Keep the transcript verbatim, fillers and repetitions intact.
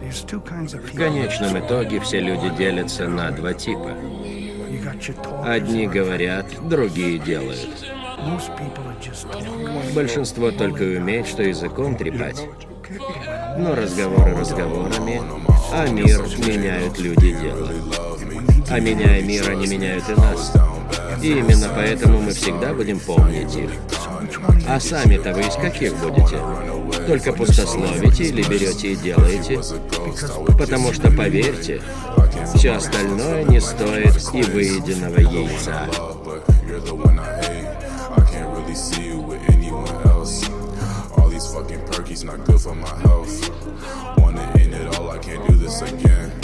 В конечном итоге все люди делятся на два типа. Одни говорят, другие делают. Большинство только и умеет, что языком трепать. Но разговоры разговорами, а мир меняют люди дела. А меняя мир, они меняют и нас. И именно поэтому мы всегда будем помнить их. А сами-то вы из каких будете? Только пустословите или берете и делаете? Потому что, поверьте, все остальное не стоит и выеденного яйца. Fucking perky's not good for my health. Wanna end it all, I can't do this again.